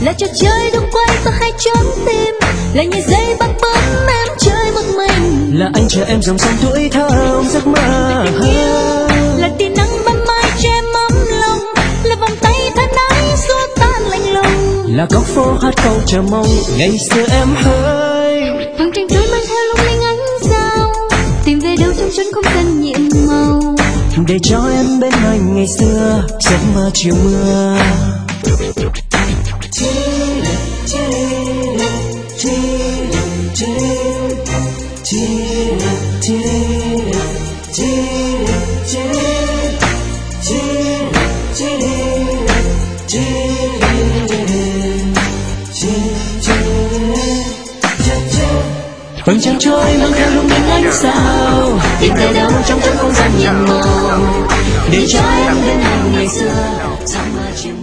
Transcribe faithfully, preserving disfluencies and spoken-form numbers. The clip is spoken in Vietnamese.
là trò chơi đừng quay giữa hai trái tim, là nhảy dây băng bướm em chơi một mình, là anh chờ em dòng sông tuổi thơ giấc mơ, là tia nắng ban mai che ấm lòng, là vòng tay thân ái xua tan lạnh lùng, là góc phố hát câu chờ mong ngày xưa em hỡi. vầng trăng trôi mang theo lung linh ánh sao, tìm về đâu trong chốn không gian nhiệm màu, để cho em bên anh ngày xưa giấc mơ chiều mưa. Vầng trăng trôi mang theo lung linh ánh sao, tìm về đâu trong chốn không gian nhiệm màu, để cho em bên anh ngày xưa giấc mơ chiều